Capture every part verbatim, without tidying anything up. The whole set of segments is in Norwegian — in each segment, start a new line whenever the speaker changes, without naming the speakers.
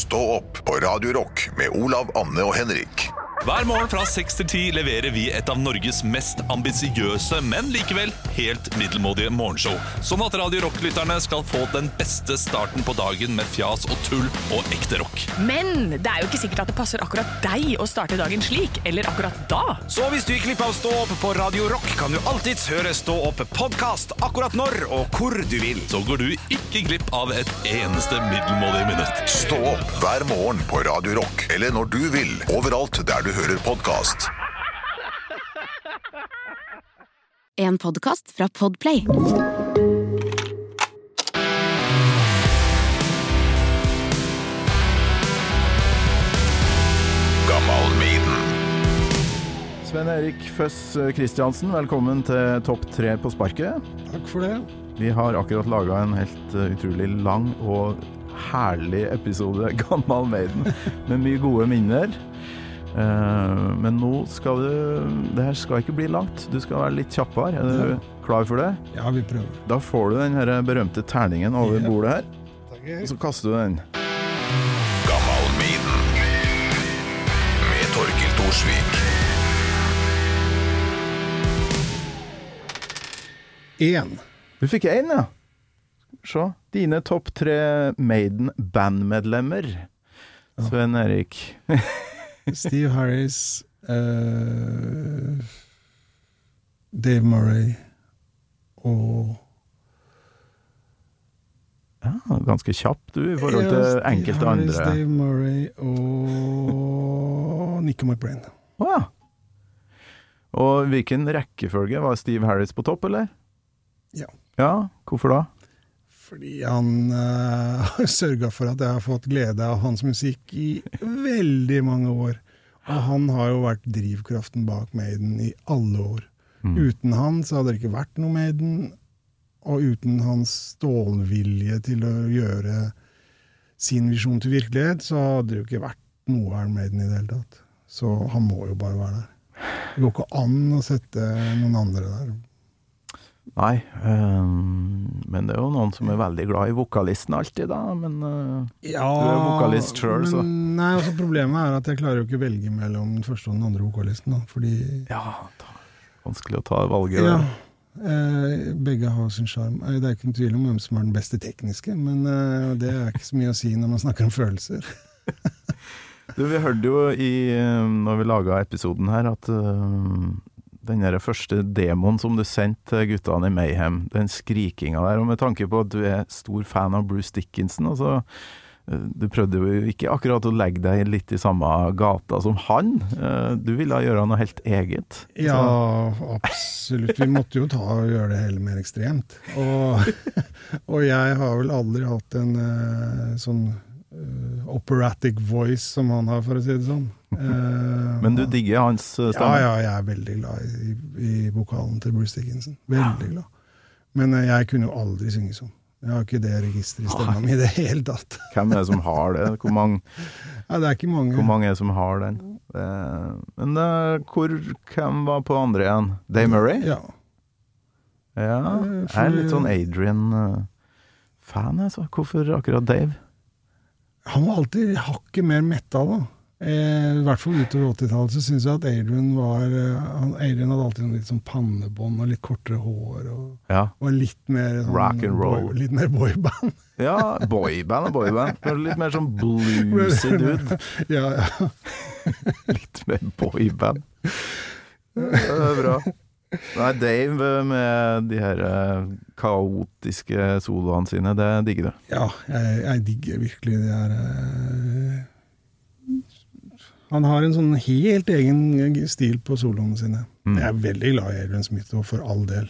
Stå opp på Radio Rock med Olav, Anne og Henrik.
Hver morgen fra seks til ti leverer vi et av Norges mest ambisiøse, men likevel helt middelmådige morgenshow. Sånn at Radio Rock-lytterne skal få den beste starten på dagen med fjas og tull og ekte rock.
Men det er jo ikke sikkert at det passer akkurat deg å starte dagen slik, eller akkurat da.
Så hvis du gikk glipp av Stå opp på Radio Rock, kan du alltids høre Stå opp podcast akkurat når og hvor du vil.
Så går du ikke glipp av et eneste middelmådig minutt.
Stå opp hver morgen på Radio Rock, eller når du vil, overalt der du hører podcast.
En podcast fra Podplay.
Gammal Maiden.
Sven Erik Føss Kristiansen, velkommen til Topp tre på sparket.
Takk for det. Vi
har akkurat laget en helt uh, utrolig lang og herlig episode Gammal Maiden, med mye gode minner. Uh, men nå skal du, det her skal ikke bli langt, du skal være litt kjappere. Er du ja. klar for det?
Ja, vi prøver.
Da får du den her berømte terningen over ja. bordet her,
Takk.
Og så kaster du den.
Gammal Maiden med Torkild Thorsvik.
En.
Du fikk en, ja. Se, dine topp tre Maiden bandmedlemmer. Sven Erik.
Steve Harris, uh, Dave Murray og
ja, ganske kjapp du i forhold til ja, enkelte
Harris,
andre.
Dave Murray og Nico McBrain.
Å ja. Og hvilken rekkefølge var Steve Harris på topp, eller?
Ja.
Ja, hvorfor da?
Fordi han uh, har sørget for at jeg har fått glede av hans musikk i veldig mange år. Og han har jo vært drivkraften bak Maiden i alle år. Mm. Uten han så hadde det ikke vært noe Maiden, og uten hans stålvilje til å gjøre sin visjon til virkelighet, så hadde det jo ikke vært noe av Maiden i det hele tatt. Så han må jo bare være der. Det går ikke an å sette noen andre der.
Nei, um, men det er jo noen som er veldig glad i vokalisten alltid da, men uh,
ja,
du er vokalist selv, så.
Nei, altså problemet er at jeg klarer jo ikke velge mellom den første og den andre vokalisten da, fordi...
Ja, da, vanskelig å ta valget
ja,
der.
Eh, begge har sin charm. Det er ikke en tvil om hvem som er den beste tekniske, men eh, det er ikke så mye å si når man snakker om følelser.
Du, vi hørte jo i, når vi laget episoden her, at... Uh, den der første demoen som du sendte til guttene i Mayhem, den skrikinga der, og med tanke på at du er stor fan av Bruce Dickinson, altså, du prøvde jo ikke akkurat å legge deg litt i samme gata som han, du ville gjøre noe helt eget.
Ja, absolutt. Vi måtte jo ta og gjøre det hele mer ekstremt. Og, og jeg har vel aldri hatt en uh, sånn uh, operatic voice som han har, for å si det sånn. Uh,
Men du digger hans stemme?
Ja, ja, jeg er veldig glad i, i vokalen til Bruce Dickinson. Veldig glad. Men uh, jeg kunne jo aldri synge sånn. Jeg har ikke det registeret i stemmen min i det hele tatt.
Hvem er det som har det? Hvor mange,
ja, det er ikke mange.
Hvor mange er det som har den? Det, men uh, hvor, hvem var på andre igjen? Dave Murray?
Ja.
Ja, jeg er litt sånn Adrian-fan, uh, altså. Hvorfor akkurat Dave?
Han var alltid hakket mer metal da. Eh, I hvert fall utover åttitallet så synes jeg at Adrian var han, Adrian hadde alltid litt sånn pannebånd og litt kortere hår og,
ja.
og litt mer sånn,
rock and roll,
boy, litt mer boyband.
Ja, boyband og boyband litt mer sånn bluesy dude.
Ja, ja.
Litt mer boyband. Det er bra. Nei, Dave med de her kaotiske soloene sine, det digger du.
Ja, jeg, jeg digger virkelig det her uh, han har en sånn helt egen stil på soloene sine. Mm. Jeg er veldig glad i Adrian Smith, og for all del.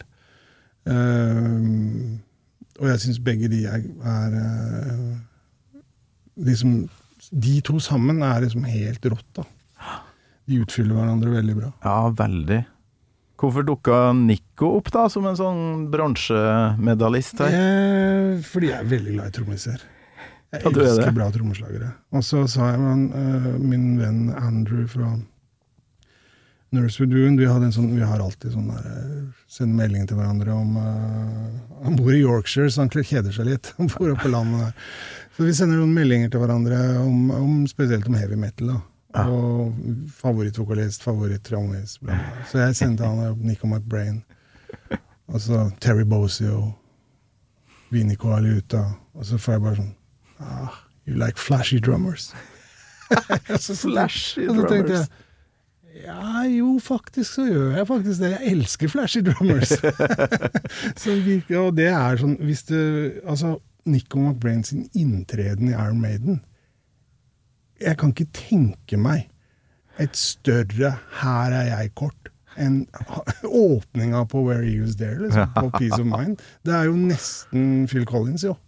Uh, og jeg synes begge de er, er uh, liksom, de to sammen er liksom helt rått da. De utfyller hverandre veldig bra.
Ja, veldig. Hvorfor dukket Nico opp da, som en sånn bransjemedalist her?
Eh, fordi jeg er veldig glad i trommiser. Jeg
ja,
elsker bra trommeslagere. Og så sa jeg, man, uh, min venn Andrew fra Nurse with Wound, vi, hadde en sånn, vi har alltid sånn der, sende meldinger til hverandre om uh, han bor i Yorkshire, så han kjeder seg litt. Han bor oppe på landet der. Så vi sender noen meldinger til hverandre om, om spesielt om heavy metal, da. Ja. Og favorittvokalist, favoritt-trommis. Så jeg sendte han Nico McBrain, og så Terry Bozzio, Vinnie Colaiuta, og så får jeg bare sånn, ah, you like flashy drummers. så,
Flashy
og så tenkte
drummers.
jeg, ja, jo, faktisk så gjør jeg faktisk det. Jeg elsker flashy drummers. så virker, og det er sånn, hvis det, altså, Nico McBrain sin inntreden i Iron Maiden, jeg kan ikke tenke meg et større her er jeg kort enn åpninga på Where He Was There, liksom, på Peace of Mind. Det er jo nesten Phil Collins, jo.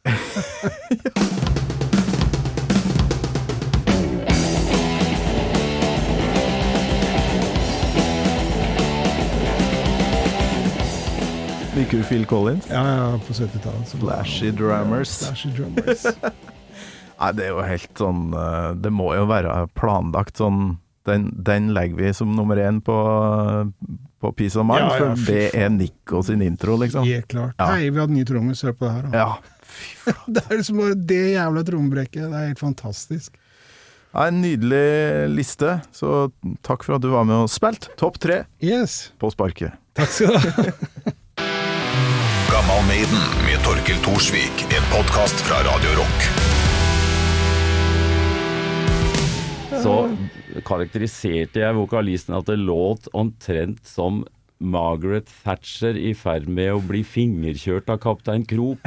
Liker du Phil Collins?
Ja, ja, på syttitallet.
Flashy drummers.
Flashy drummers.
Nei, det er jo helt sånn, det må jo være planlagt sånn, den, den legger vi som nummer én på, på Peace of Mind, ja, ja, for det er Nico sin intro, liksom.
Helt klart.
Ja.
Hei, vi hadde ny trommer, hør på det her. Da.
Ja, fy faen.
det er liksom bare det jævla trommebrekket, det er helt fantastisk.
Ja, en nydelig liste, så takk for at du var med og spilte. Topp tre
Yes.
på sparket.
Takk skal du ha.
Gammal Maiden med Torkel Torsvik, en podcast fra Radio Rock.
Så karakteriserte jeg vokalisten at det låt omtrent som Margaret Thatcher i ferd med å bli fingerkjørt av kaptein Krop.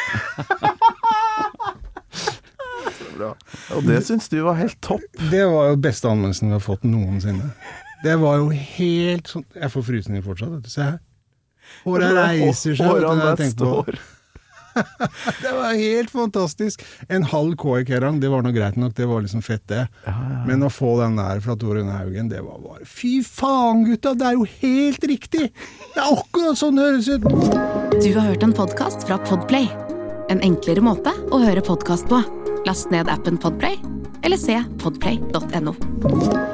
Bra. Og det synes du var helt topp.
Det var jo beste anmeldelsen vi har fått noensinne. Det var jo helt sånn, jeg får frysninger fortsatt, vet du, se her. Håret reiser seg, vet du, når jeg tenker på. Det var helt fantastisk. En halv K I Kerrang, det var noe greit nok, det var liksom fett det. Ja, ja. Men å få den der fra Torunn Haugen, det var bare, fy faen gutta, det er jo helt riktig. Det er akkurat sånn det høres ut.
Du har hørt en podcast fra Podplay. En enklere måte å høre podcast på. Last ned appen Podplay, eller se podplay punktum no.